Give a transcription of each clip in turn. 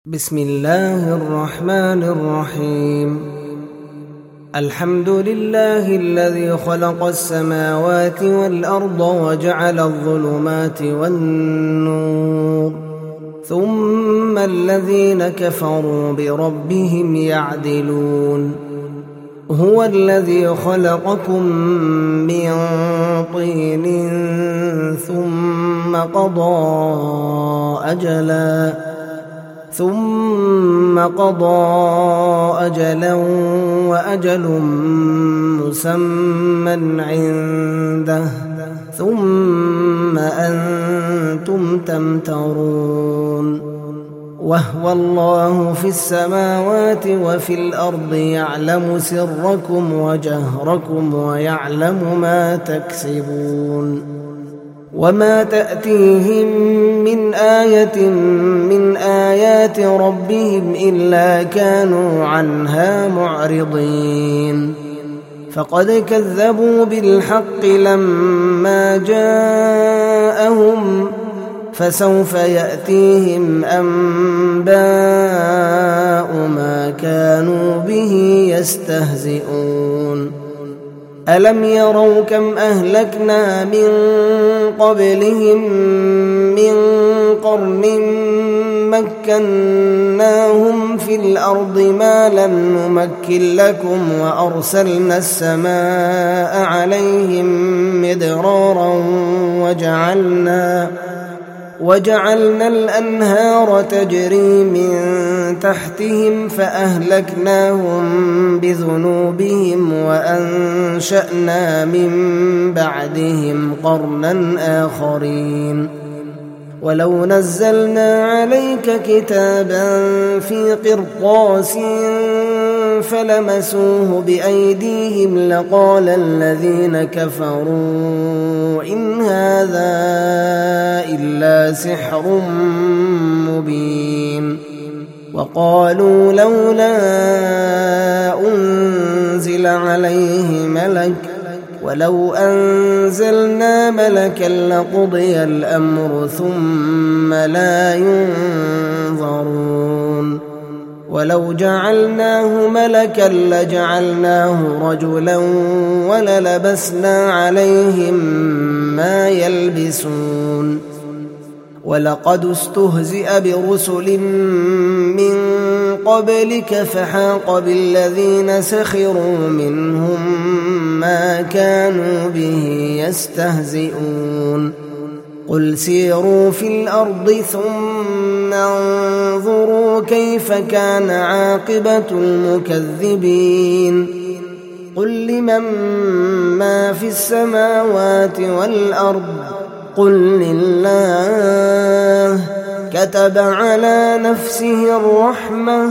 بسم الله الرحمن الرحيم. الحمد لله الذي خلق السماوات والأرض وجعل الظلمات والنور، ثم الذين كفروا بربهم يعدلون. هو الذي خلقكم من طين ثم قضى أجلا وأجل مسمى عنده، ثم أنتم تمترون. وهو الله في السماوات وفي الأرض يعلم سركم وجهركم ويعلم ما تكسبون. وما تأتيهم من آية من آيات ربهم إلا كانوا عنها معرضين. فقد كذبوا بالحق لما جاءهم، فسوف يأتيهم أنباء ما كانوا به يستهزئون. ألم يروا كم أهلكنا من قبلهم من قرن مكناهم في الأرض ما لم نمكن لكم، وأرسلنا السماء عليهم مدرارا وجعلنا الأنهار تجري من تحتهم فأهلكناهم بذنوبهم وأنشأنا من بعدهم قرنا آخرين. ولو نزلنا عليك كتابا في قرطاس فلمسوه بأيديهم لقال الذين كفروا إن هذا إلا سحر مبين. وقالوا لولا أنزل عليه ملك، ولو أنزلنا ملكا لقضي الأمر ثم لا ينظرون. ولو جعلناه ملكا لجعلناه رجلا وللبسنا عليهم ما يلبسون. ولقد استهزئ برسل من قبلك فحاق بالذين سخروا منهم ما كانوا به يستهزئون. قل سيروا في الأرض ثم انظروا كيف كان عاقبة المكذبين. قل لمن ما في السماوات والأرض قل لله. كتب على نفسه الرحمة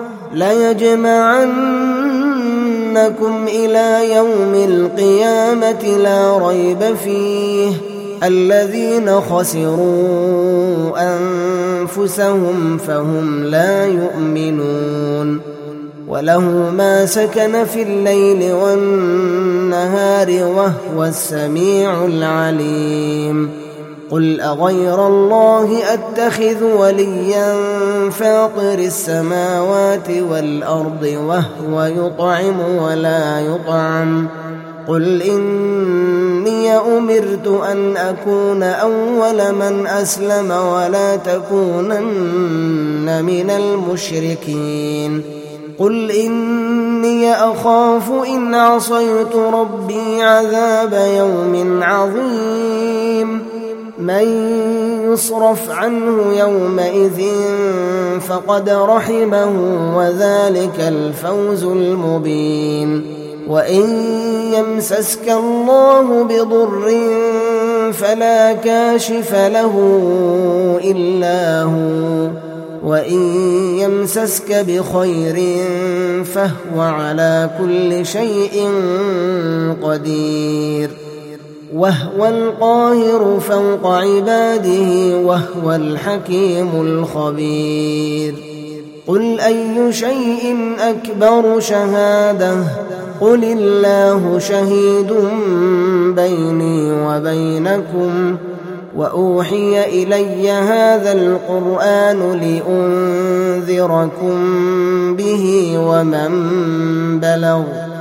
ليجمعنكم إلى يوم القيامة لا ريب فيه. الذين خسروا أنفسهم فهم لا يؤمنون. وله ما سكن في الليل والنهار وهو السميع العليم. قل أغير الله أتخذ وليا فاطر السماوات والأرض وهو يطعم ولا يطعم. قل إني أمرت أن أكون أول من أسلم ولا تكونن من المشركين. قل إني أخاف إن عصيت ربي عذاب يوم عظيم. من يصرف عنه يومئذ فقد رحمه وذلك الفوز المبين. وإن يمسسك الله بضر فلا كاشف له إلا هو، وإن يمسسك بخير فهو على كل شيء قدير. وهو القاهر فوق عباده وهو الحكيم الخبير. قل أي شيء أكبر شهادة؟ قل الله شهيد بيني وبينكم وأوحي إلي هذا القرآن لأنذركم به ومن بلغ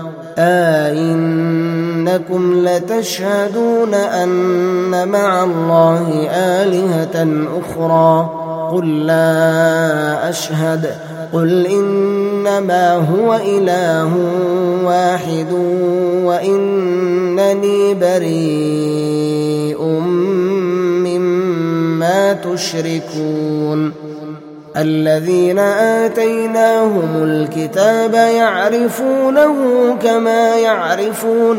أئنكم لتشهدون أن مع الله آلهة أخرى قل لا أشهد قل إنما هو إله واحد وإنني بريء مما تشركون الذين آتيناهم الكتاب يعرفونه كما يعرفون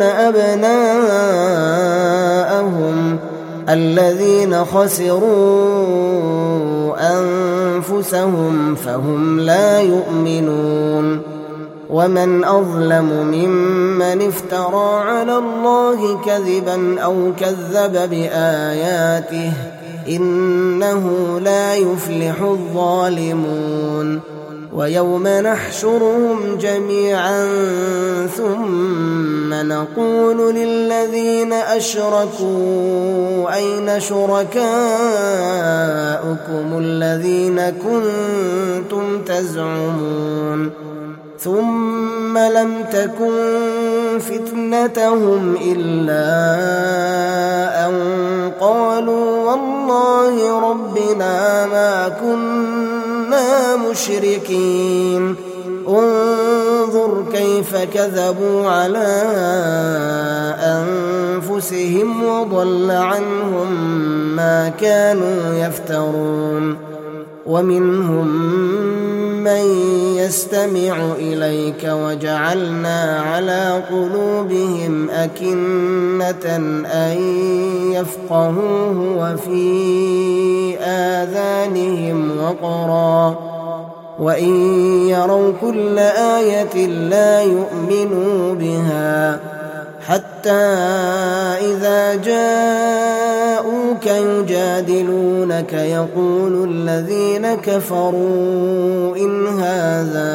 أبناءهم الذين خسروا أنفسهم فهم لا يؤمنون ومن أظلم ممن افترى على الله كذبا أو كذب بآياته إنه لا يفلح الظالمون ويوم نحشرهم جميعا ثم نقول للذين أشركوا أين شركاؤكم الذين كنتم تزعمون ثم لم تكن فتنتهم إلا أن قالوا والله ربنا ما كنا مشركين انظر كيف كذبوا على أنفسهم وضل عنهم ما كانوا يفترون ومنهم من يستمع إليك وجعلنا على قلوبهم أكنة أن يفقهوه وفي آذانهم وقرا وإن يروا كل آية لا يؤمنوا بها حتى إذا جاءوك يجادلونك يقول الذين كفروا إن هذا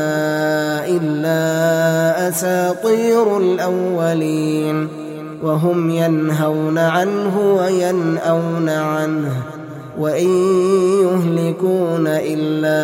إلا أساطير الأولين وهم ينهون عنه وينأون عنه وإن يهلكون إلا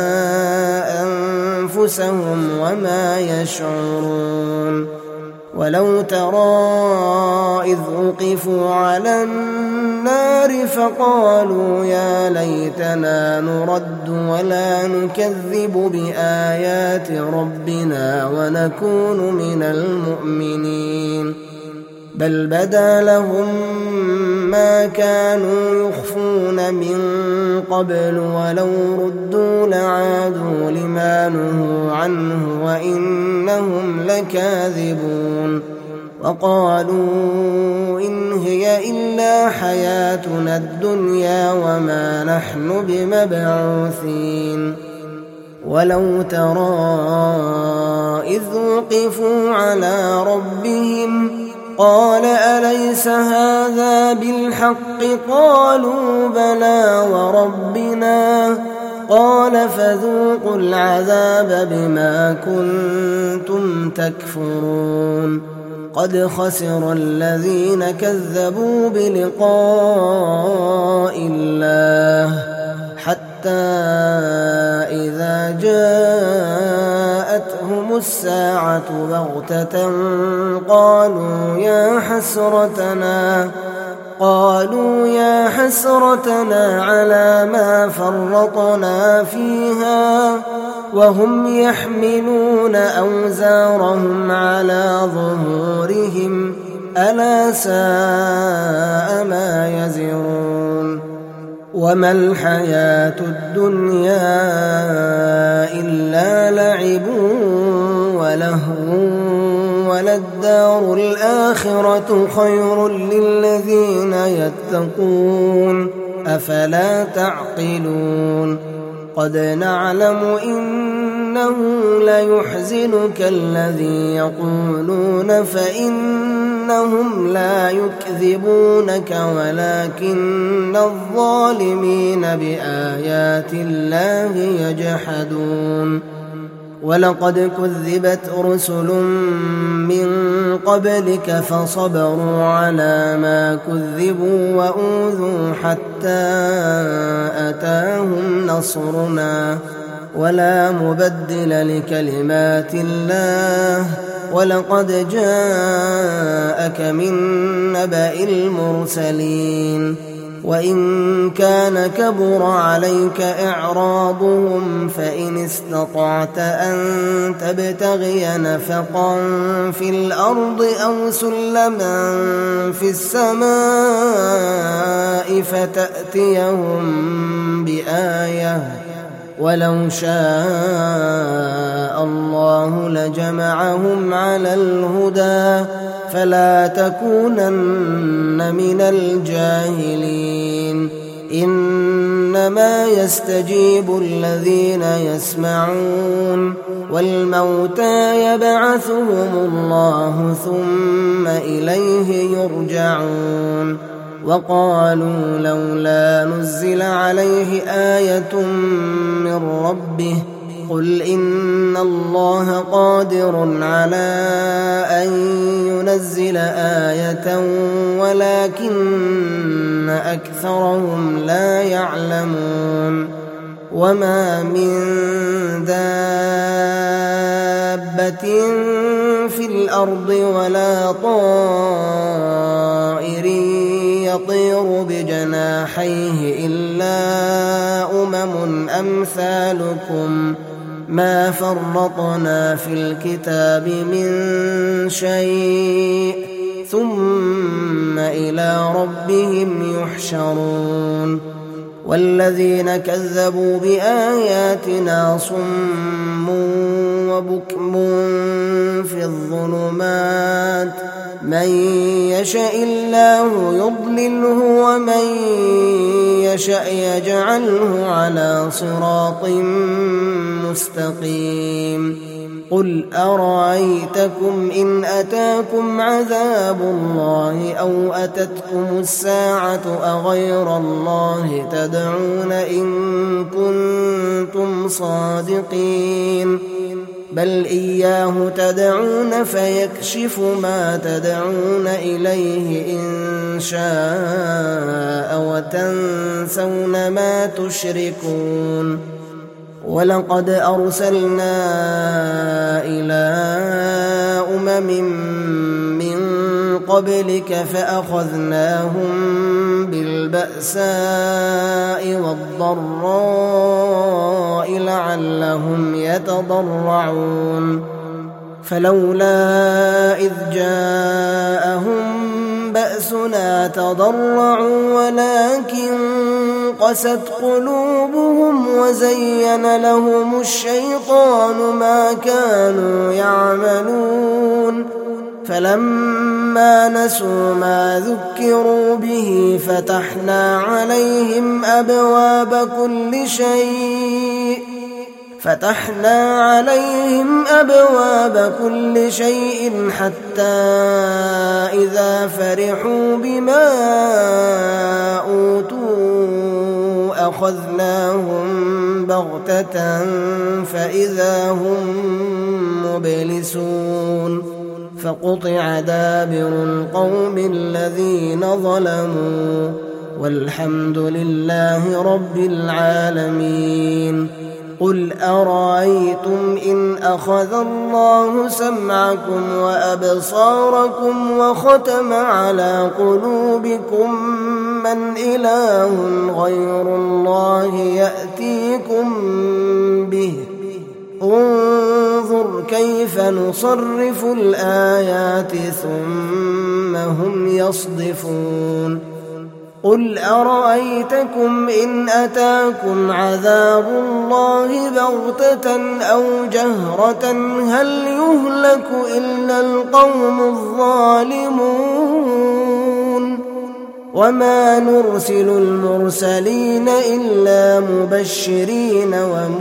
أنفسهم وما يشعرون ولو ترى إذ وقفوا على النار فقالوا يا ليتنا نرد ولا نكذب بآيات ربنا ونكون من المؤمنين بل بدا لهم ما كانوا يخفون من قبل ولو ردوا لعادوا لما نهوا عنه وإنهم لكاذبون وقالوا إن هي إلا حياتنا الدنيا وما نحن بمبعوثين ولو ترى إذ وقفوا على ربهم قال أليس هذا بالحق قالوا بلى وربنا قال فذوقوا العذاب بما كنتم تكفرون قد خسر الذين كذبوا بلقاء الله حتى إذا جاءتهم الساعة بغتة قالوا يا حسرتنا على ما فرطنا فيها وهم يحملون أوزارهم على ظهورهم ألا ساء ما يزرون وما الحياة الدنيا إلا لعب ولهو وللدار الآخرة خير للذين يتقون أفلا تعقلون قد نعلم إنه ليحزنك الذي يقولون فإنهم لا يكذبونك ولكن الظالمين بآيات الله يجحدون ولقد كذبت رسل من قبلك فصبروا على ما كذبوا وأوذوا حتى أتاهم نصرنا ولا مبدل لكلمات الله ولقد جاءك من نبأ المرسلين وإن كان كبر عليك إعراضهم فإن استطعت أن تبتغي نفقا في الأرض أو سلما في السماء فتأتيهم بآية ولو شاء الله لجمعهم على الهدى فلا تكونن من الجاهلين إنما يستجيب الذين يسمعون والموتى يبعثهم الله ثم إليه يرجعون وقالوا لولا نزل عليه آية من ربه قل إن الله قادر على أن ينزل آية ولكن أكثرهم لا يعلمون وما من دابة في الأرض ولا طائر يطير بجناحيه إلا أمثالكم ما فرطنا في الكتاب من شيء ثم إلى ربهم يحشرون والذين كذبوا بآياتنا صم وبكم في الظلمات من يشاء الله يضلله ومن يشاء يجعله على صراط مستقيم قل أرأيتكم إن أتاكم عذاب الله أو أتتكم الساعة أغير الله تدعون إن كنتم صادقين بل إياه تدعون فيكشف ما تدعون إليه إن شاء وتنسون ما تشركون ولقد أرسلنا إلى من قبلك فأخذناهم بالبأساء والضراء لعلهم يتضرعون فلولا إذ جاءهم بأسنا تضرعوا ولكن قست قلوبهم وزين لهم الشيطان ما كانوا يعملون فلما نسوا ما ذكروا به فتحنا عليهم أبواب كل شيء حتى إذا فرحوا بما أوتوا أخذناهم بغتة فإذا هم مبلسون فقطع دابر القوم الذين ظلموا والحمد لله رب العالمين قل أرأيتم إن أخذ الله سمعكم وأبصاركم وختم على قلوبكم من إله غير الله يأتيكم به انظر كيف نصرف الآيات ثم هم يصدفون قل أرأيتكم إن أتاكم عذاب الله بغتة أو جهرة هل يهلك إلا القوم الظالمون وما نرسل المرسلين إلا مبشرين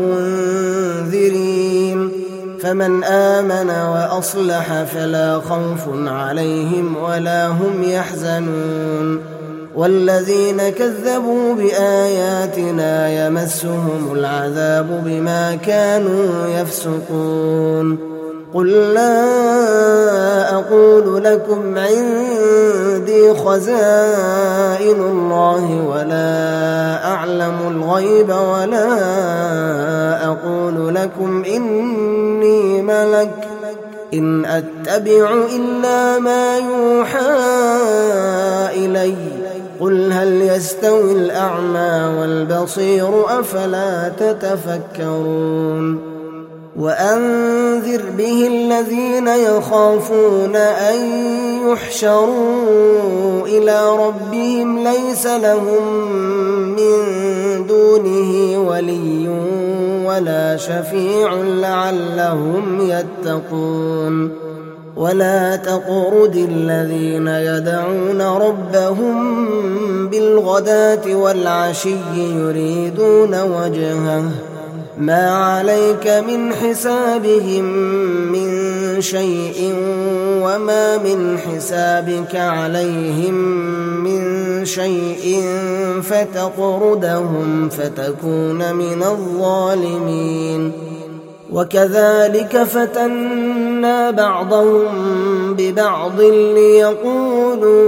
ومنذرين فمن آمن وأصلح فلا خوف عليهم ولا هم يحزنون والذين كذبوا بآياتنا يمسهم العذاب بما كانوا يفسقون قل لا أقول لكم عندي خزائن الله ولا أعلم الغيب ولا أقول لكم إني ملك إن أتبع إلا ما يوحى إلي قل هل يستوي الأعمى والبصير أفلا تتفكرون وأنذر به الذين يخافون أن يحشروا إلى ربهم ليس لهم من دونه ولي ولا شفيع لعلهم يتقون ولا تطرد الذين يدعون ربهم بالغداة والعشي يريدون وجهه ما عليك من حسابهم من شيء وما من حسابك عليهم من شيء فتطردهم فتكون من الظالمين وكذلك فتنا بعضهم ببعض ليقولوا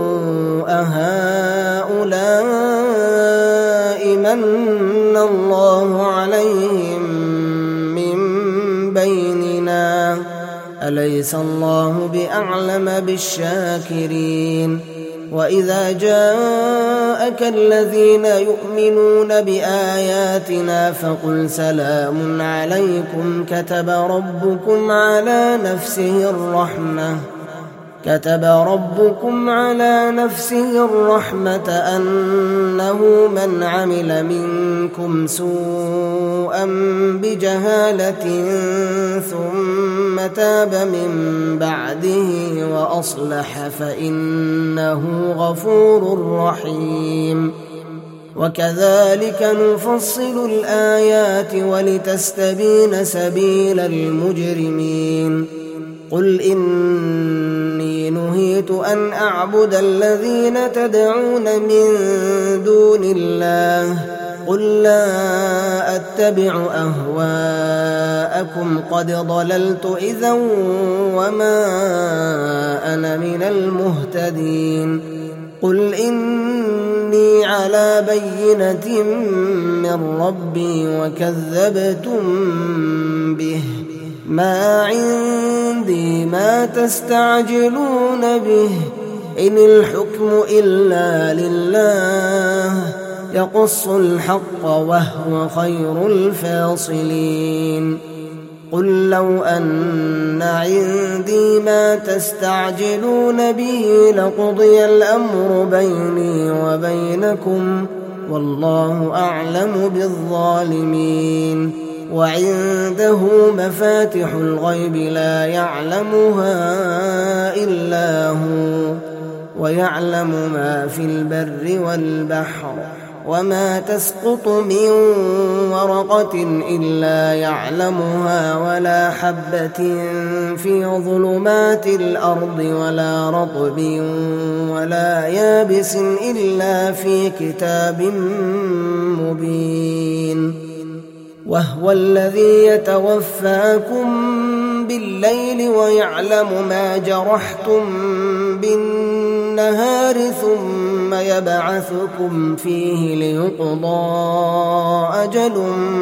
أهؤلاء من الله عليهم من بيننا أليس الله بأعلم بالشاكرين وإذا جاءك الذين يؤمنون بآياتنا فقل سلام عليكم كتب ربكم على نفسه الرحمة أنه من عمل منكم سوءا بجهالة ثم تاب من بعده وأصلح فإنه غفور رحيم وكذلك نفصل الآيات ولتستبين سبيل المجرمين قل إني نهيت أن أعبد الذين تدعون من دون الله قل لا أتبع أهواءكم قد ضللت إذا وما أنا من المهتدين قل إني على بينة من ربي وكذبتم به ما عندي ما تستعجلون به إن الحكم إلا لله يقص الحق وهو خير الفاصلين قل لو أن عندي ما تستعجلون به لقضي الأمر بيني وبينكم والله أعلم بالظالمين وعنده مفاتح الغيب لا يعلمها إلا هو ويعلم ما في البر والبحر وما تسقط من ورقة إلا يعلمها ولا حبة في ظلمات الأرض ولا رطب ولا يابس إلا في كتاب مبين وهو الذي يتوفاكم بالليل ويعلم ما جرحتم بالنهار ثم يبعثكم فيه ليقضى أجل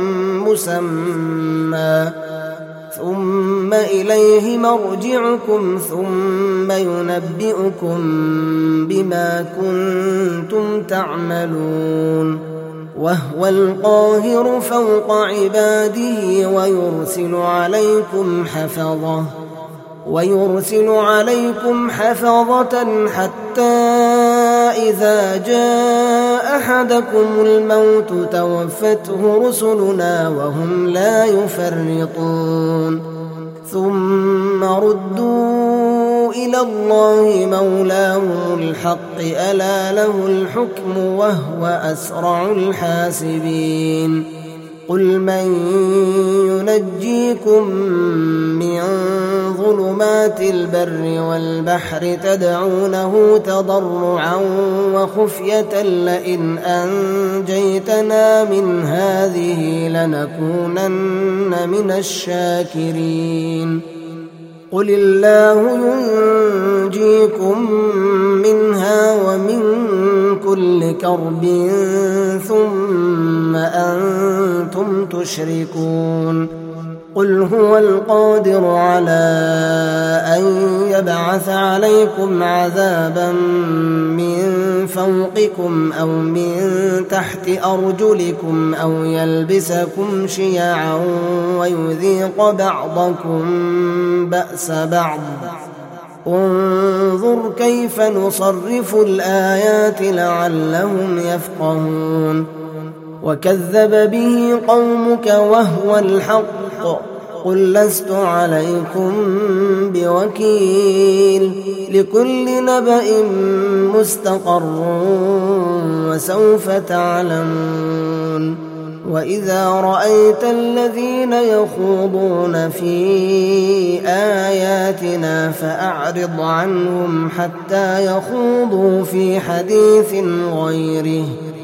مسمى ثم إليه مرجعكم ثم ينبئكم بما كنتم تعملون وهو القاهر فوق عباده ويرسل عليكم حفظة حتى إذا جاء أحدكم الموت توفته رسلنا وهم لا يفرطون ثم ردوا إلى الله مولاهم الحق ألا له الحكم وهو أسرع الحاسبين قل من ينجيكم من ظلمات البر والبحر تدعونه تضرعا وخفية لئن أنجيتنا من هذه لنكونن من الشاكرين قل الله ينجيكم منها ومن كل كرب ثم أنتم تشركون قل هو القادر على أن يبعث عليكم عذابا من فوقكم أو من تحت أرجلكم أو يلبسكم شيعا ويذيق بعضكم بأس بعض انظر كيف نصرف الآيات لعلهم يفقهون وكذب به قومك وهو الحق قل لست عليكم بوكيل لكل نبأ مستقر وسوف تعلمون وإذا رأيت الذين يخوضون في آياتنا فأعرض عنهم حتى يخوضوا في حديث غيره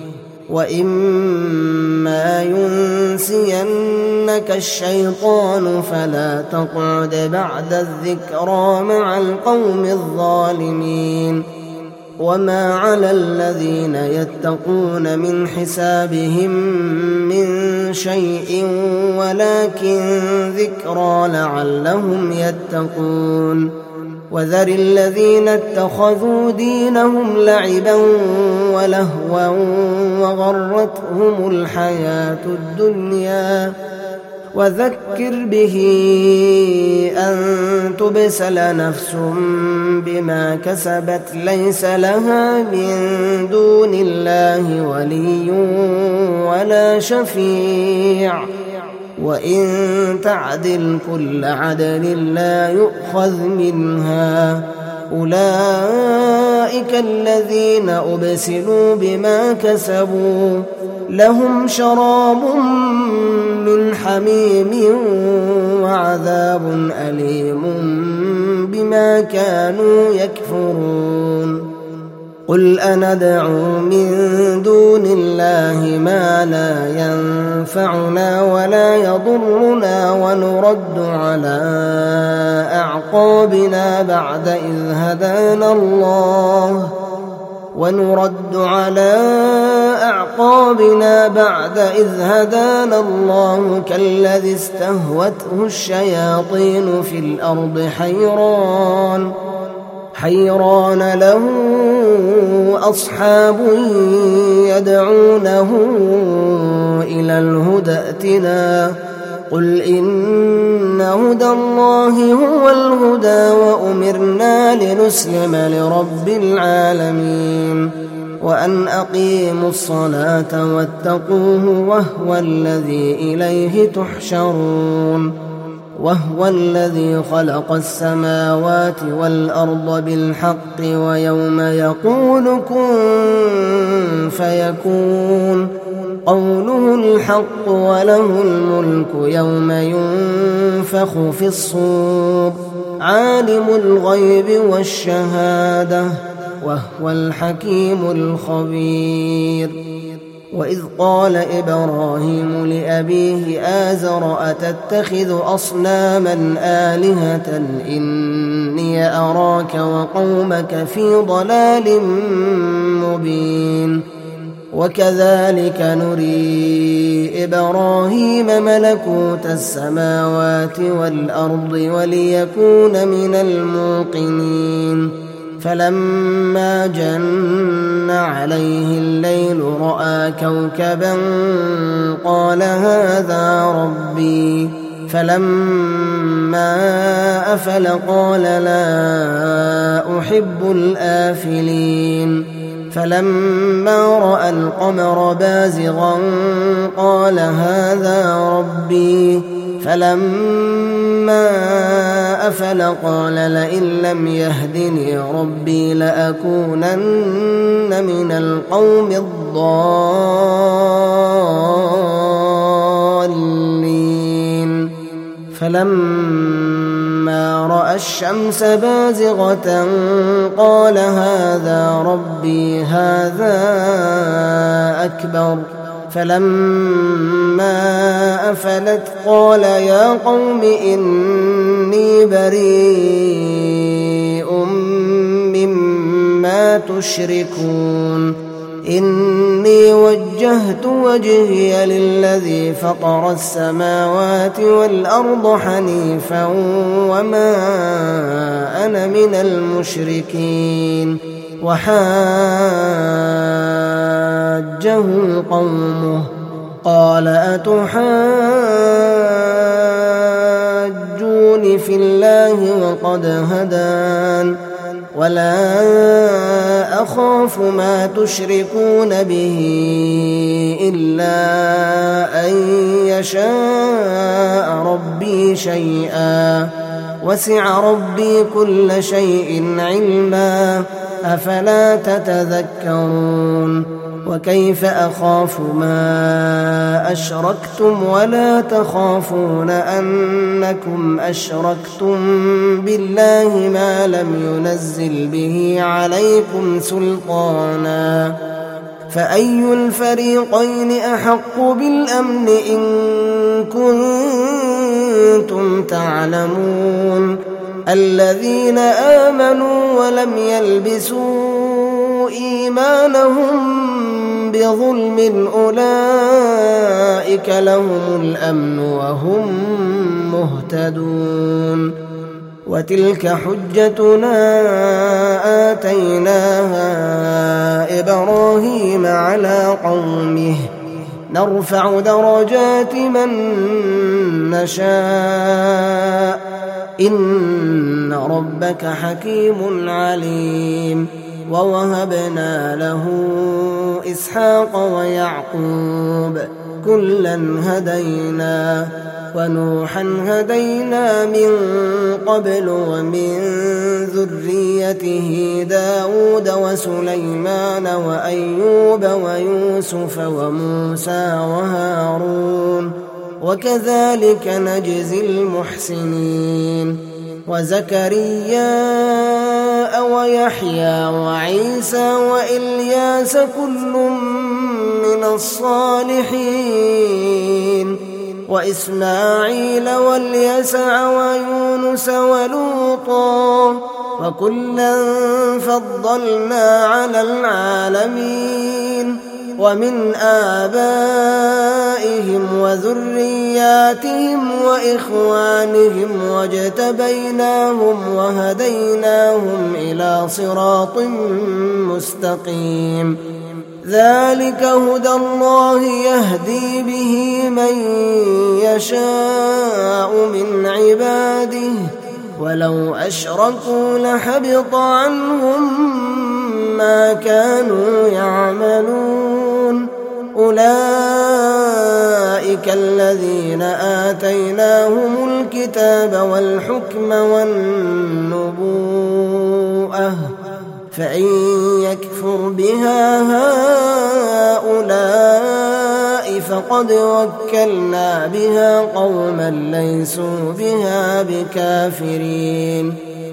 وإما ينسينك الشيطان فلا تقعد بعد الذكرى مع القوم الظالمين وما على الذين يتقون من حسابهم من شيء ولكن ذكرى لعلهم يتقون وذر الذين اتخذوا دينهم لعبا ولهوا وغرتهم الحياة الدنيا وذكر به أن تبسل نفس بما كسبت ليس لها من دون الله ولي ولا شفيع وإن تعدل كل عدل لا يؤخذ منها أولئك الذين أبسلوا بما كسبوا لهم شراب من حميم وعذاب أليم بما كانوا يكفرون قل أندعو من دون الله ما لا ينفعنا ولا يضرنا ونرد على أعقابنا بعد إذ هدانا الله كالذي استهوته الشياطين في الأرض حيران له أصحاب يدعونه إلى الهدى ائتنا قل إن هدى الله هو الهدى وأمرنا لنسلم لرب العالمين وأن أقيموا الصلاة واتقوه وهو الذي إليه تحشرون وهو الذي خلق السماوات والأرض بالحق ويوم يقول كن فيكون قوله الحق وله الملك يوم ينفخ في الصور عالم الغيب والشهادة وهو الحكيم الخبير وإذ قال إبراهيم لأبيه آزر أتتخذ أصناما آلهة إني أراك وقومك في ضلال مبين وكذلك نري إبراهيم ملكوت السماوات والأرض وليكون من الموقنين فلما جن عليه الليل رأى كوكبا قال هذا ربي فلما أفل قال لا أحب الآفلين فلما رأى القمر بازغا قال هذا ربي فلما أفل قال لئن لم يهدني ربي لأكونن من القوم الضالين الضالين فلما رأى الشمس بازغة قال هذا ربي هذا أكبر فلما أفلت قال يا قوم إني بريء مما تشركون إني وجهت وجهي للذي فطر السماوات والأرض حنيفا وما أنا من المشركين وحاجه قومه قال أتحاجون في الله وقد هدان ولا أخاف ما تشركون به إلا أن يشاء ربي شيئا وسع ربي كل شيء علما أفلا تتذكرون وكيف أخاف ما أشركتم ولا تخافون أنكم أشركتم بالله ما لم ينزل به عليكم سلطانا فأي الفريقين أحق بالأمن إن كنتم تعلمون الذين آمنوا ولم يلبسوا إيمانهم بظلم أولئك لهم الأمن وهم مهتدون وتلك حجتنا آتيناها إبراهيم على قومه نرفع درجات من نشاء إن ربك حكيم عليم ووهبنا له إسحاق ويعقوب كلا هدينا ونوحا هدينا من قبل ومن ذريته داود وسليمان وأيوب ويوسف وموسى وهارون وكذلك نجزي المحسنين وزكريا ويحيى وعيسى وإلياس كل من الصالحين وإسماعيل واليسع ويونس ولوطا وكلا فضلنا على العالمين ومن آبائهم وذرياتهم وإخوانهم واجتبيناهم وهديناهم إلى صراط مستقيم ذلك هدى الله يهدي به من يشاء من عباده ولو أشركوا لحبط عنهم ما كانوا يعملون أولئك الذين آتيناهم الكتاب والحكم والنبوءة فإن يكفر بها هؤلاء فقد وكلنا بها قوما ليسوا بها بكافرين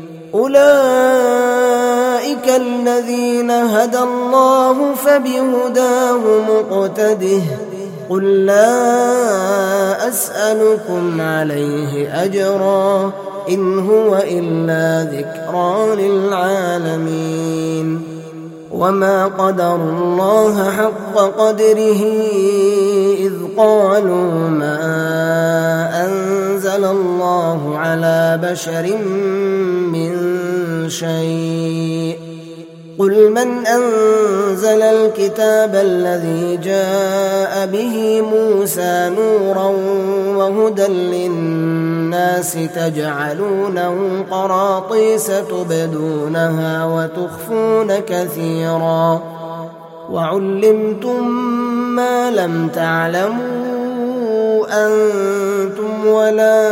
أولئك الذين هدى الله فبهداه مقتده قل لا أسألكم عليه أجرا إن هو إلا ذكرى للعالمين وما قدروا الله حق قدره إذ قالوا ما أنزل الله على بشر من شيء قل من أنزل الكتاب الذي جاء به موسى نورا وهدى للناس تجعلونه قراطيس تبدونها وتخفون كثيرا وعلمتم ما لم تعلموا أنتم ولا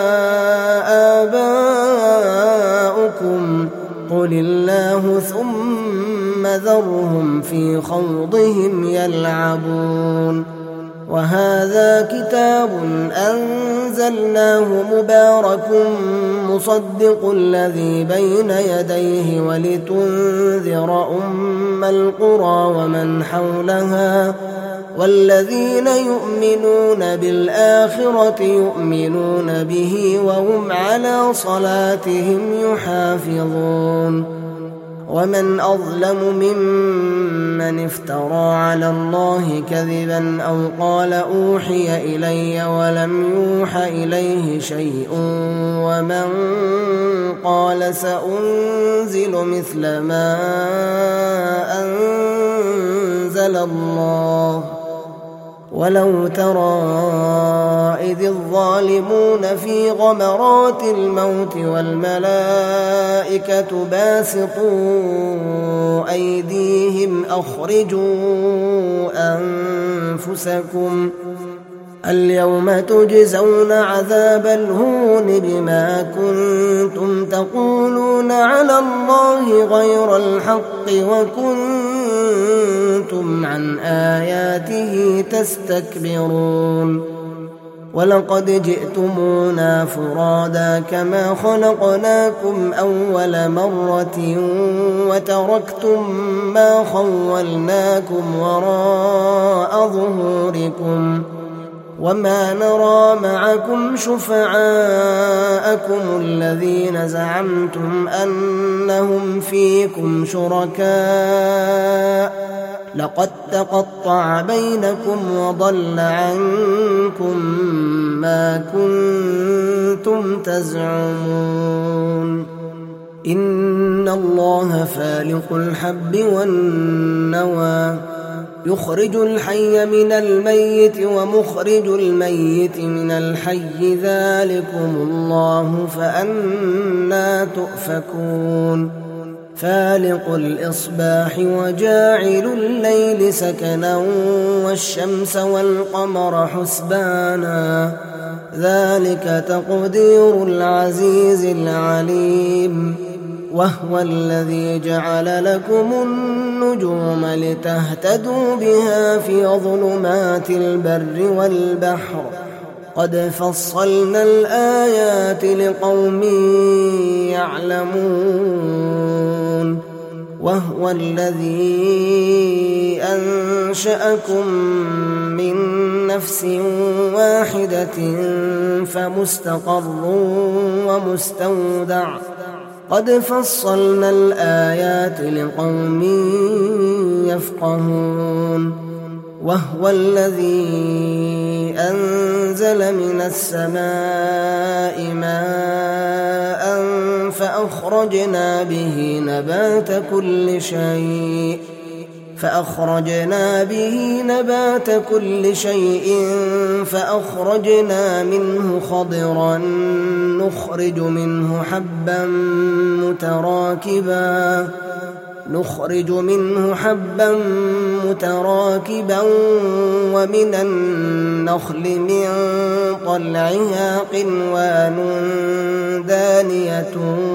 آباؤكم قل الله ثم ذرهم في خوضهم يلعبون وهذا كتاب كتاب أنزلناه مبارك مصدق الذي بين يديه ولتنذر أم القرى ومن حولها والذين يؤمنون بالآخرة يؤمنون به وهم على صلاتهم يحافظون ومن أظلم ممن افترى على الله كذبا أو قال أوحي إلي ولم يوح إليه شيء ومن قال سأنزل مثل ما أنزل الله ولو ترى إذ الظالمون في غمرات الموت والملائكة باسطوا أيديهم أخرجوا أنفسكم اليوم تجزون عذاب الهون بما كنتم تقولون على الله غير الحق وكنتم عن آياته تستكبرون ولقد جئتمونا فرادا كما خلقناكم أول مرة وتركتم ما خولناكم وراء ظهوركم وما نرى معكم شفعاءكم الذين زعمتم أنهم فيكم شركاء لقد تقطع بينكم وضل عنكم ما كنتم تزعمون إن الله فالق الحب والنوى يخرج الحي من الميت ومخرج الميت من الحي ذلكم الله فأنى تؤفكون فالق الإصباح وجاعل الليل سكنا والشمس والقمر حسبانا ذلك تقدير العزيز العليم وهو الذي جعل لكم النجوم لتهتدوا بها في ظلمات البر والبحر قد فصلنا الآيات لقوم يعلمون وهو الذي أنشأكم من نفس واحدة فمستقر ومستودع قد فصلنا الآيات لقوم يفقهون وهو الذي أنزل من السماء ماء فأخرجنا به نبات كل شيء فأخرجنا منه خضرا نخرج منه حبا متراكبا ومن النخل من طلعها قنوان دانية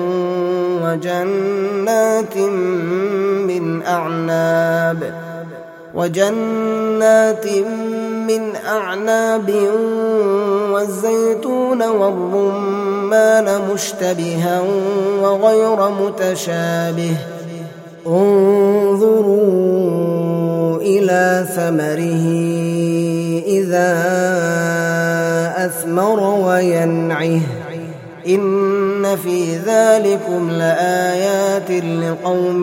وجنات من أعناب والزيتون والرمان مشتبها وغير متشابه انظروا إلى ثمره إذا أثمر وينعه إن في ذلكم لآيات لقوم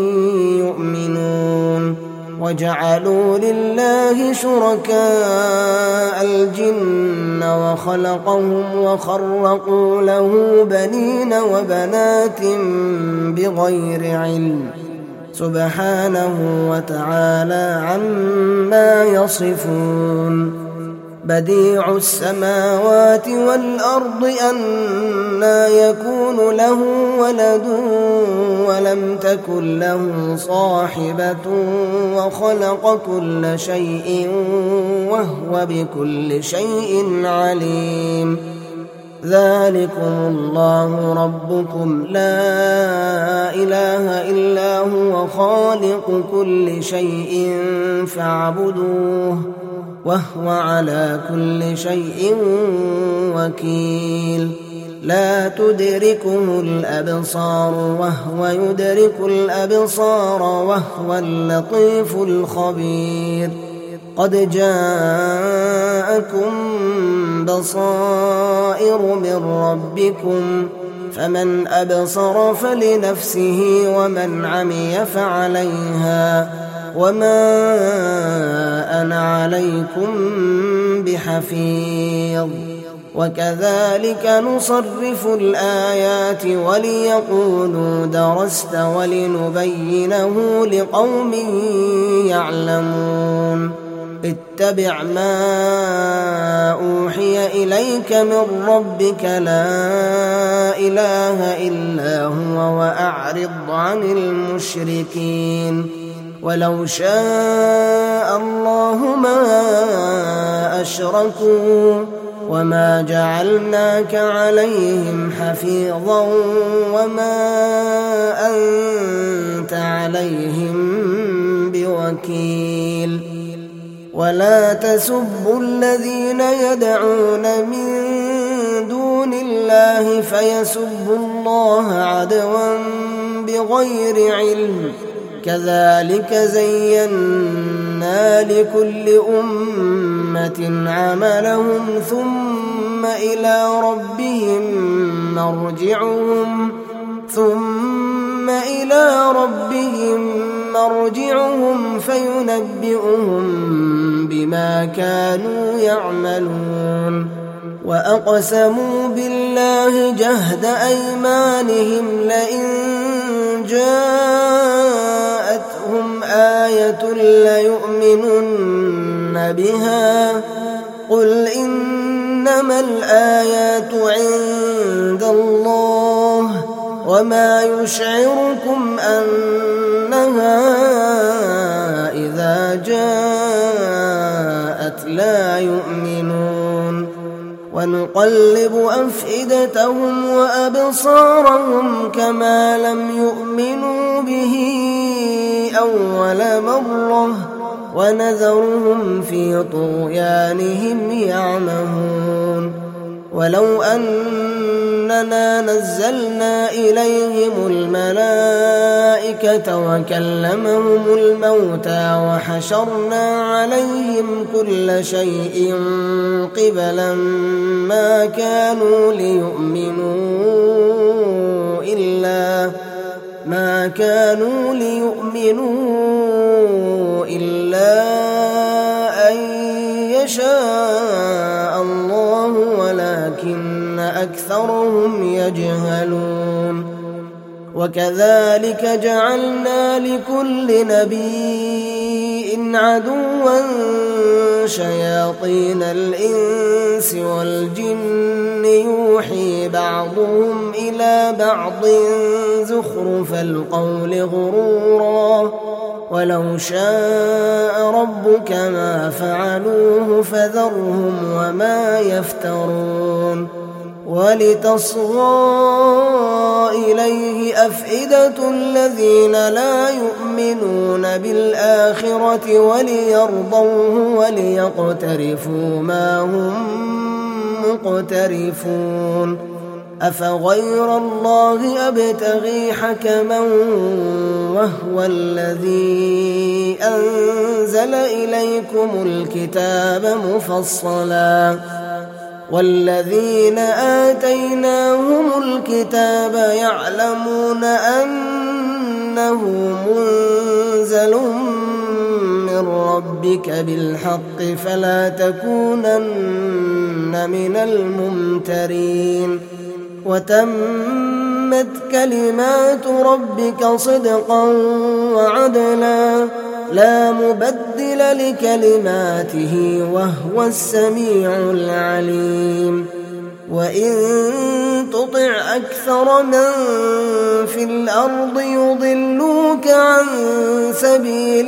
يؤمنون وجعلوا لله شركاء الجن وخلقهم وخرقوا له بنين وبنات بغير علم سبحانه وتعالى عما يصفون بديع السماوات والأرض أنى يكون له ولد ولم تكن له صاحبة وخلق كل شيء وهو بكل شيء عليم ذلكم الله ربكم لا إله إلا هو خالق كل شيء فاعبدوه وهو على كل شيء وكيل لا تدركه الأبصار وهو يدرك الأبصار وهو اللطيف الخبير قد جاءكم بصائر من ربكم فمن أبصر فلنفسه ومن عمي فعليها وما أنا عليكم بحفيظ وكذلك نصرف الآيات وليقولوا درست ولنبينه لقوم يعلمون اتبع ما أوحي إليك من ربك لا إله إلا هو وأعرض عن المشركين ولو شاء الله ما أشركوا وما جعلناك عليهم حفيظا وما أنت عليهم بوكيل ولا تسبوا الذين يدعون من دون الله فيسبوا الله عدوا بغير علم كذلك زينا لكل أمة عملهم ثم إلى ربهم مرجعهم فينبئهم بما كانوا يعملون وأقسموا بالله جهد أيمانهم لئن جاءتهم آية ليؤمنن بها قل إنما الآيات عند الله وما يشعركم أنها إذا جاءت لا يؤمنون ونقلب أفئدتهم وأبصارهم كما لم يؤمنوا به أول مرة ونذرهم في طغيانهم يعمهون ولو أننا نزلنا إليهم الملائكة وكلمهم الموتى وحشرنا عليهم كل شيء قبلا ما كانوا ليؤمنوا إلا أن يشاء الله ولكن أكثرهم يجهلون وكذلك جعلنا لكل نبي عدوا شياطين الإنس والجن يوحي بعضهم إلى بعض زخرف القول غرورا ولو شاء ربك ما فعلوه فذرهم وما يفترون ولتصغى إليه أفئدة الذين لا يؤمنون بالآخرة وليرضوه وليقترفوا ما هم مقترفون أفغير الله أبتغي حكما وهو الذي أنزل إليكم الكتاب مفصلا والذين آتيناهم الكتاب يعلمون أنه منزل من ربك بالحق فلا تكونن من الممترين وتمت كلمات ربك صدقا وعدلا لا مبدل لكلماته وهو السميع العليم وإن تطع أكثر من في الأرض يضلوك عن سبيل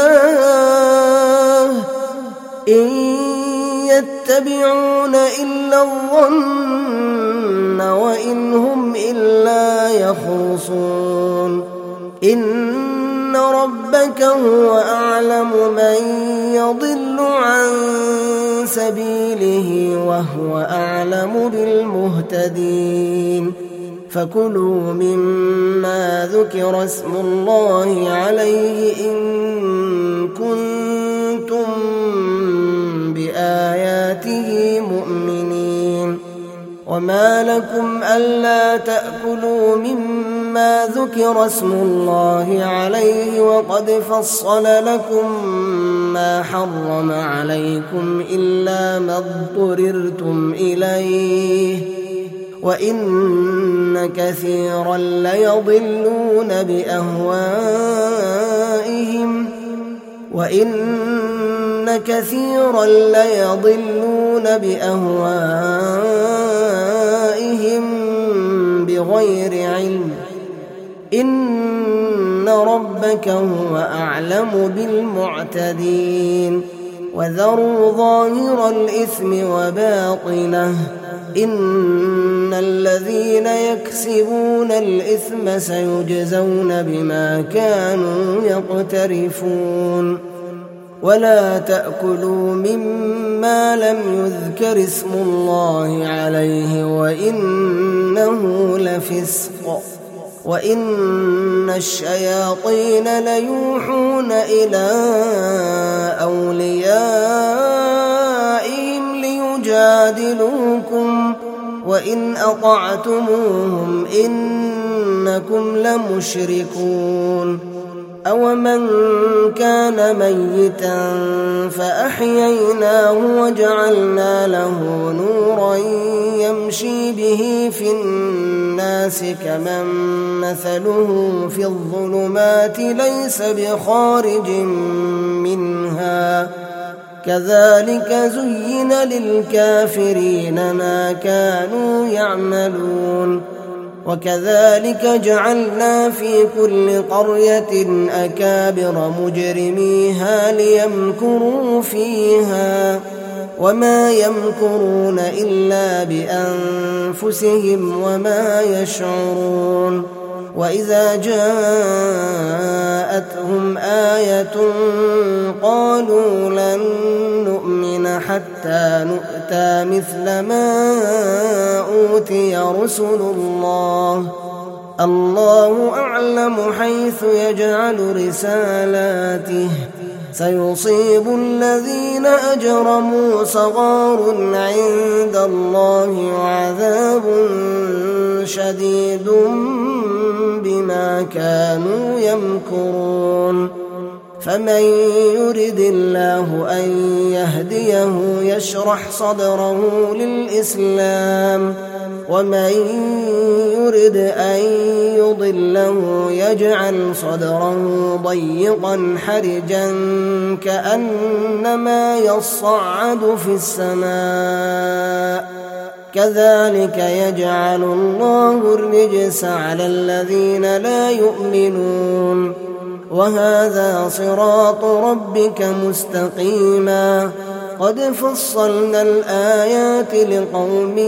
الله إن يتبعون إلا الظن وإن هم إلا يخرصون إن ربك هو أعلم من يضل عن سبيله وهو أعلم بالمهتدين فكلوا مما ذكر اسم الله عليه إن كنتم بآياته مؤمنين وما لكم ألا تأكلوا مما ذكر اسم الله عليه وقد فصل لكم ما حرم عليكم إلا ما اضطررتم إليه وإن كثيرا ليضلون بأهوائهم بغير علم إن ربك هو أعلم بالمعتدين وذروا ظاهر الإثم وباطنه إن الذين يكسبون الإثم سيجزون بما كانوا يقترفون ولا تأكلوا مما لم يذكر اسم الله عليه وإنه لفسق وإن الشياطين ليوحون إلى أوليائهم ليجادلوكم وإن أطعتموهم إنكم لمشركون أومن كان ميتا فأحييناه وجعلنا له نورا يمشي به في الناس كمن مثله في الظلمات ليس بخارج منها كذلك زين للكافرين ما كانوا يعملون وكذلك جعلنا في كل قرية أكابر مجرميها ليمكروا فيها وما يمكرون إلا بأنفسهم وما يشعرون وإذا جاءتهم آية قالوا لن نؤمن حتى نؤتى مثل ما أوتي رسل الله أعلم حيث يجعل رسالاته سيصيب الذين أجرموا صغار عند الله وعذاب شديد بما كانوا يمكرون فمن يرد الله أن يهديه يشرح صدره للإسلام ومن يرد أن يضله يجعل صدره ضيقا حرجا كأنما يصعد في السماء كذلك يجعل الله الرجس على الذين لا يؤمنون وهذا صراط ربك مستقيما قد فصلنا الآيات لقوم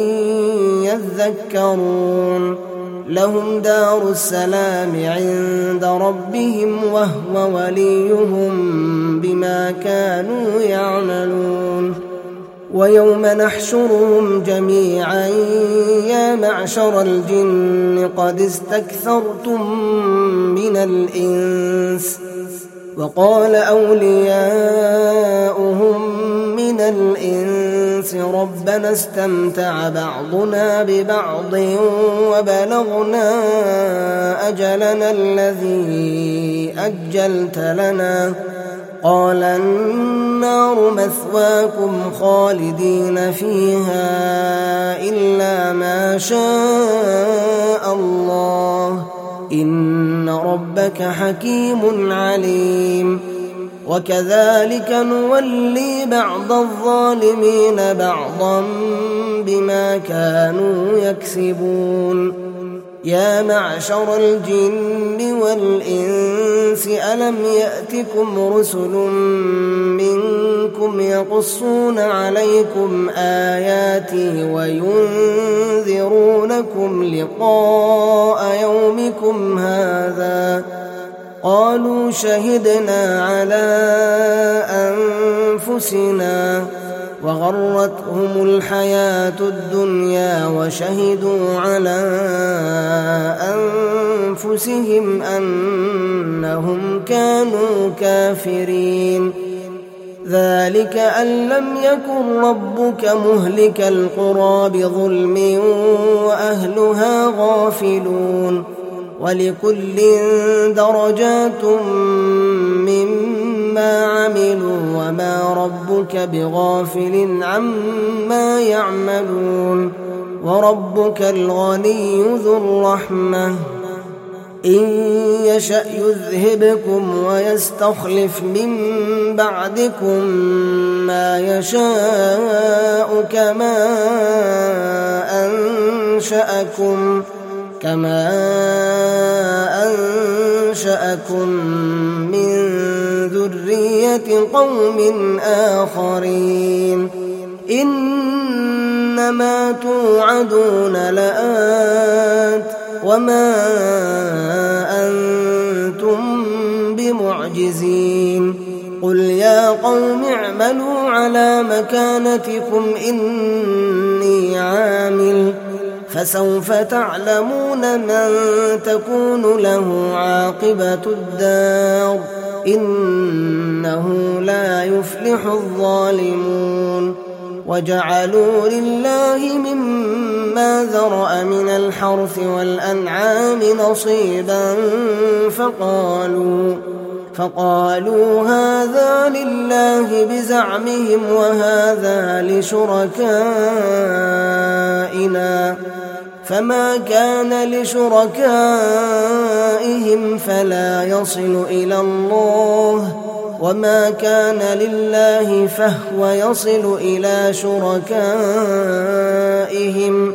يذكرون لهم دار السلام عند ربهم وهو وليهم بما كانوا يعملون ويوم نحشرهم جميعا يا معشر الجن قد استكثرتم من الإنس وقال أولياؤهم من الإنس ربنا استمتع بعضنا ببعض وبلغنا أجلنا الذي أجلت لنا قال النار مثواكم خالدين فيها إلا ما شاء الله إن ربك حكيم عليم وكذلك نولي بعض الظالمين بعضا بما كانوا يكسبون يا معشر الجن والإنس ألم يأتكم رسل منكم يقصون عليكم آياتي وينذرونكم لقاء يومكم هذا قالوا شهدنا على أنفسنا وغرتهم الحياة الدنيا وشهدوا على أنفسهم أنهم كانوا كافرين. ذلك أن لم يكن ربك مهلك القرى بظلم وأهلها غافلون. ولكل درجات مما عملوا وما ربك بغافل عما يعملون. وربك الغني ذو الرحمة إن يشأ يذهبكم ويستخلف من بعدكم ما يشاء كما أنشأكم من ذرية قوم آخرين. إنما توعدون لآت وما أنتم بمعجزين. قل يا قوم اعملوا على مكانتكم إني عامل فسوف تعلمون من تكون له عاقبة الدار إنه لا يفلح الظالمون. وجعلوا لله مما ذرأ من الحرث والأنعام نصيبا فقالوا هذا لله بزعمهم وهذا لشركائنا فما كان لشركائهم فلا يصل إلى الله وما كان لله فهو يصل إلى شركائهم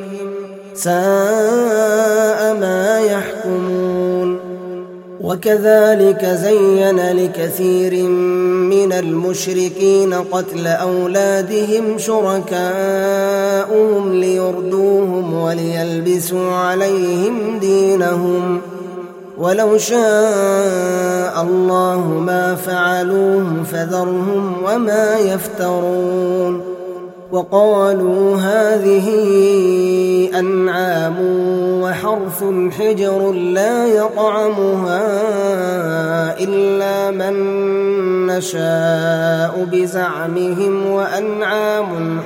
ساء ما يحكمون. وكذلك زين لكثير من المشركين قتل أولادهم شركاؤهم ليردوهم وليلبسوا عليهم دينهم ولو شاء الله ما فعلوه فذرهم وما يفترون. وقالوا هذه أنعام وحرث حجر لا يطعمها إلا من نشاء بزعمهم وأنعام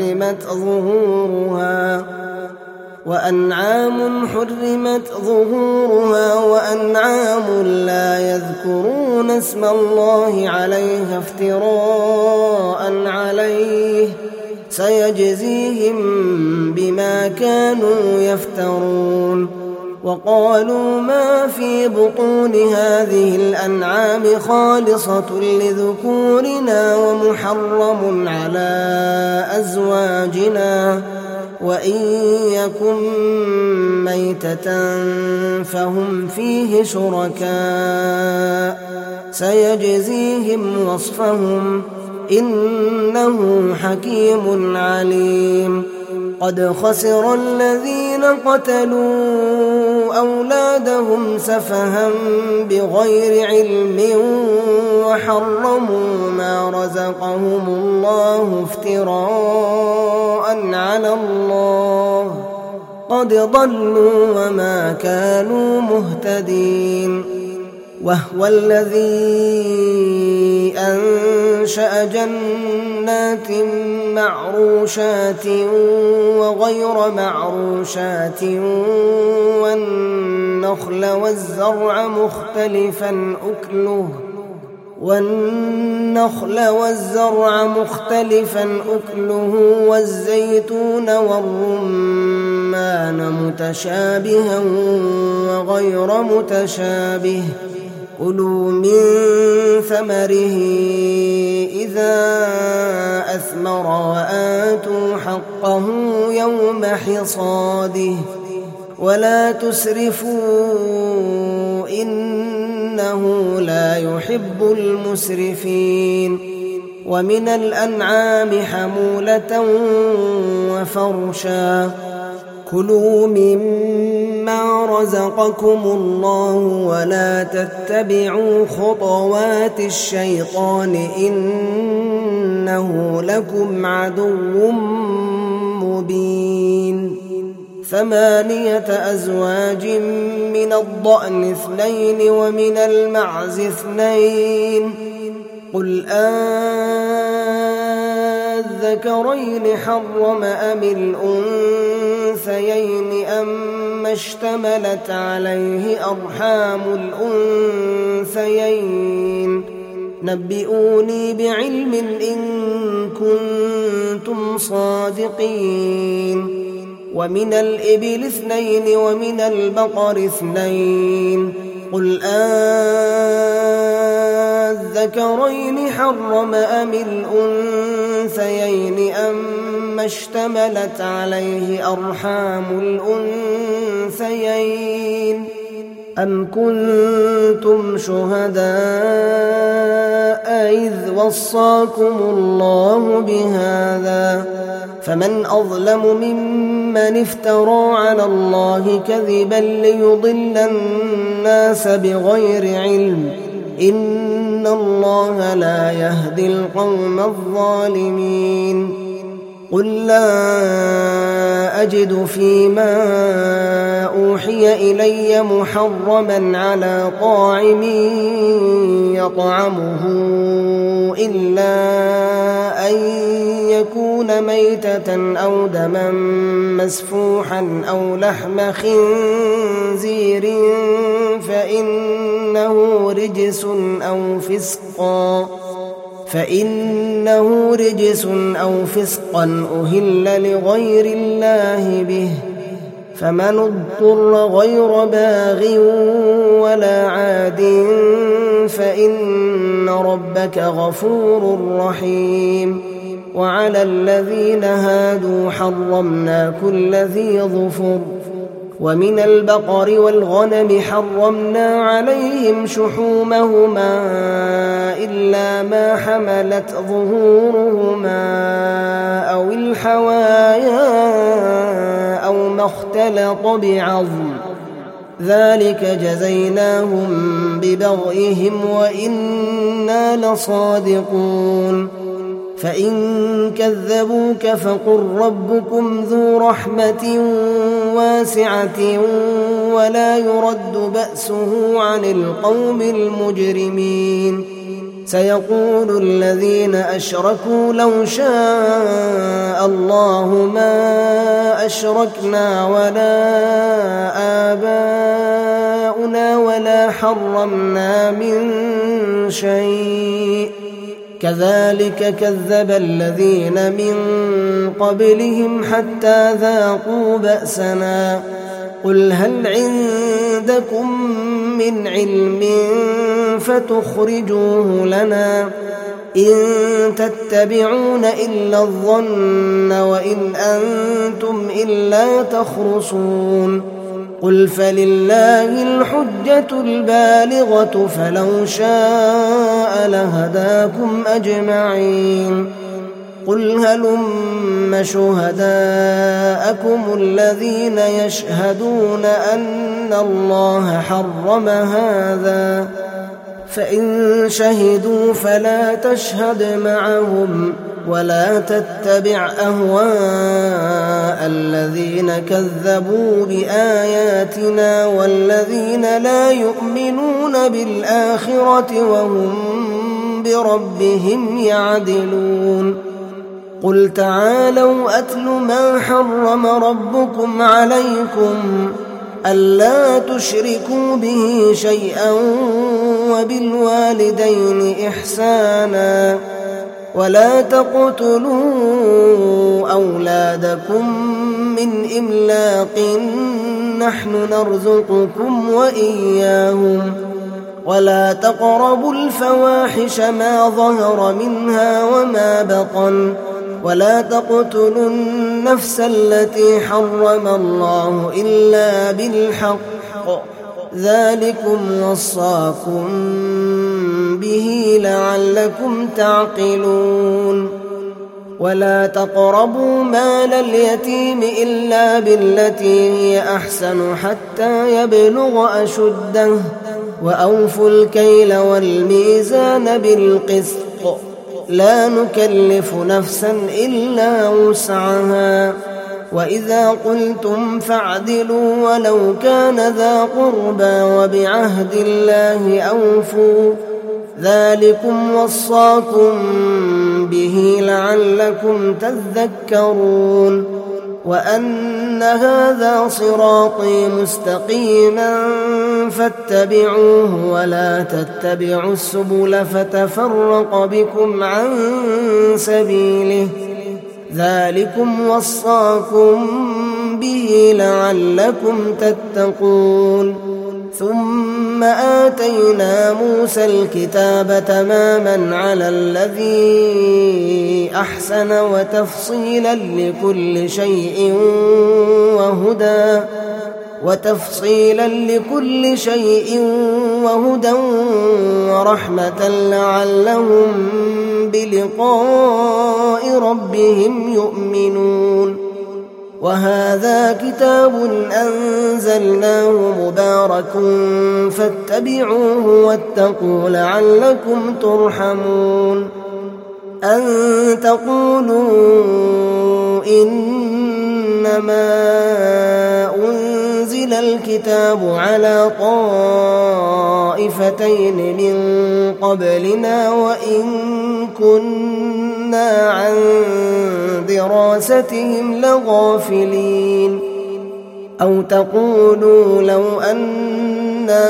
حرمت ظهورها وأنعام لا يذكرون اسم الله عليها افتراء عليه سيجزيهم بما كانوا يفترون. وقالوا ما في بطون هذه الأنعام خالصة لذكورنا ومحرم على أزواجنا وإن يكن ميتة فهم فيه شركاء سيجزيهم وصفهم إنه حكيم عليم. قد خسر الذين قتلوا أولادهم سفها بغير علم وحرموا ما رزقهم الله افتراء على الله قد ضلوا وما كانوا مهتدين. وهو الذي أنشأ جنات معروشات وغير معروشات والنخل والزرع مختلفا أكله والزيتون والرمان متشابها وغير متشابه كلوا من ثمره إذا أثمر وآتوا حقه يوم حصاده ولا تسرفوا إنه لا يحب المسرفين. ومن الأنعام حمولة وفرشا كلوا مما رزقكم الله ولا تتبعوا خطوات الشيطان إنه لكم عدو مبين 8 أزواج من الضأن 2 ومن المعز 2 قل الذكرين حرم أم الأنثيين أما اشتملت عليه أرحام الأنثيين نبئوني بعلم إن كنتم صادقين ومن الإبل 2 ومن البقر 2 قل الذكرين حرم أم الأنثيين أما اشتملت عليه أرحام الأنثيين أم كنتم شهداء إذ وصاكم الله بهذا فمن أظلم ممن افترى على الله كذبا ليضل الناس بغير علم إن الله لا يهدي القوم الظالمين قل لا أجد فيما أوحي إلي محرما على طاعم يطعمه إلا أن يكون ميتة أو دما مسفوحا أو لحم خنزير فإنه رجس أو فسقا أهل لغير الله به فمن اضطر غير باغ ولا عاد فإن ربك غفور رحيم وعلى الذين هادوا حرمنا كل ذي ظفر ومن البقر والغنم حرمنا عليهم شحومهما إلا ما حملت ظهورهما أو الحوايا أو ما اختلط بعظم ذلك جزيناهم ببغيهم وإنا لصادقون فإن كذبوك فقل ربكم ذو رحمة واسعة ولا يرد بأسه عن القوم المجرمين سيقول الذين أشركوا لو شاء الله ما أشركنا ولا آباؤنا ولا حرمنا من شيء كذلك كذب الذين من قبلهم حتى ذاقوا بأسنا قل هل عندكم من علم فتخرجوه لنا إن تتبعون إلا الظن وإن أنتم إلا تخرصون قل فلله الحجة البالغة فلو شاء لهداكم أجمعين قل هلم شهداءكم الذين يشهدون أن الله حرم هذا فإن شهدوا فلا تشهد معهم ولا تتبع أهواء الذين كذبوا بآياتنا والذين لا يؤمنون بالآخرة وهم بربهم يعدلون قل تعالوا أتل ما حرم ربكم عليكم ألا تشركوا به شيئا وبالوالدين إحسانا ولا تقتلوا أولادكم من إملاق نحن نرزقكم وإياهم ولا تقربوا الفواحش ما ظهر منها وما بطن ولا تقتلوا النفس التي حرم الله إلا بالحق ذلكم وصاكم به لعلكم تعقلون ولا تقربوا مال اليتيم إلا بالتي هي أحسن حتى يبلغ أشده وأوفوا الكيل والميزان بالقسط لا نكلف نفسا إلا وسعها وإذا قلتم فاعدلوا ولو كان ذا قربى وبعهد الله أوفوا ذلكم وصاكم به لعلكم تذكرون وأن هذا صراطي مستقيما فاتبعوه ولا تتبعوا السبل فتفرق بكم عن سبيله ذلكم وصاكم به لعلكم تتقون ثم آتينا موسى الكتاب تماما على الذي أحسن وتفصيلا لكل شيء وهدى ورحمة لعلهم بلقاء ربهم يؤمنون وهذا كتاب أنزلناه مبارك فاتبعوه واتقوا لعلكم ترحمون أن تقولوا إنما أنزل الكتاب على طائفتين من قبلنا وإن كنا عن دراستهم لغافلين أو تقولوا لو أنا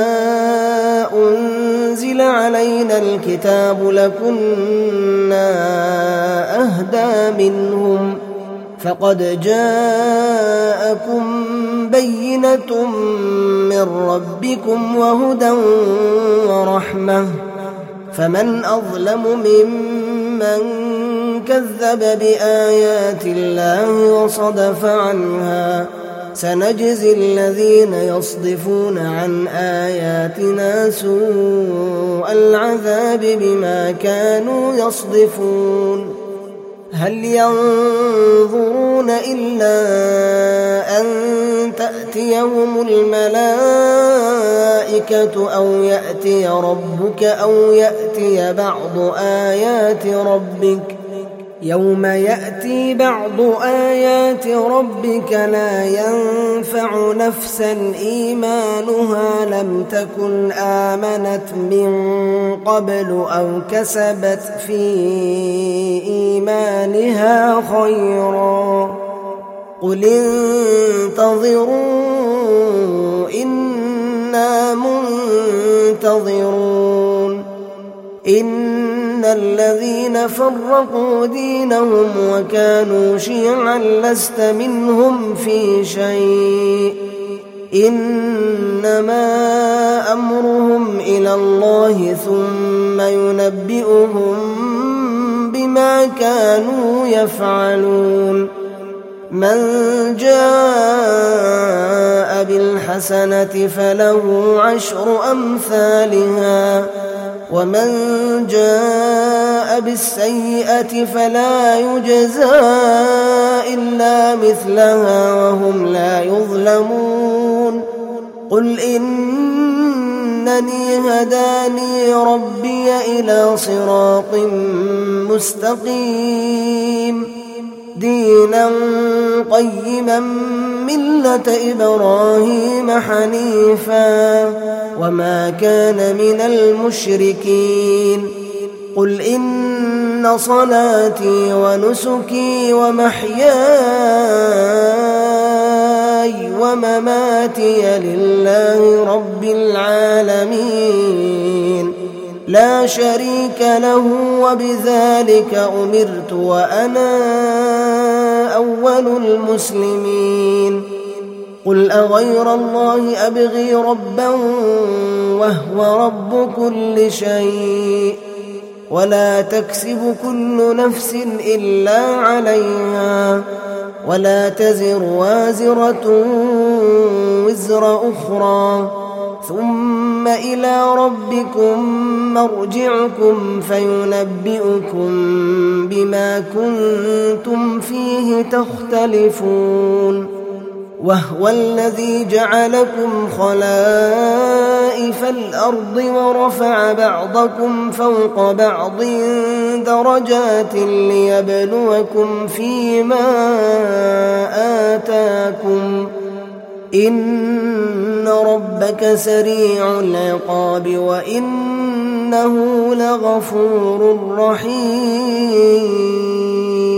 أنزل علينا الكتاب لكنا أهدى منهم فقد جاءكم بينة من ربكم وهدى ورحمة فمن أظلم ممن كذب بآيات الله وصدف عنها سنجزي الذين يصدفون عن آياتنا سوء العذاب بما كانوا يصدفون هل ينظرون إلا أن تأتيهم الملائكة أو يأتي ربك أو يأتي بعض آيات ربك يوم يأتي بعض آيات ربك لا ينفع نفسا إيمانها لم تكن آمنت من قبل أو كسبت في إيمانها خيرا قل انتظروا إنا منتظرون إن الذين فرقوا دينهم وكانوا شيعا لست منهم في شيء إنما أمرهم إلى الله ثم ينبئهم بما كانوا يفعلون من جاء بالحسنة فله 10 أمثالها ومن جاء بالسيئة فلا يجزى إلا مثلها وهم لا يظلمون قل إنني هداني ربي إلى صراط مستقيم دينا قيما ملة إبراهيم حنيفا وما كان من المشركين قل إن صلاتي ونسكي ومحياي ومماتي لله رب العالمين لا شريك له وبذلك أمرت وأنا أول المسلمين قل أغير الله أبغي ربا وهو رب كل شيء ولا تكسب كل نفس إلا عليها ولا تزر وازرة وزر أخرى ثم إلى ربكم مرجعكم فينبئكم بما كنتم فيه تختلفون وهو الذي جعلكم خلائف الأرض ورفع بعضكم فوق بعض درجات ليبلوكم فيما آتاكم إن ربك سريع العقاب وإنه لغفور رحيم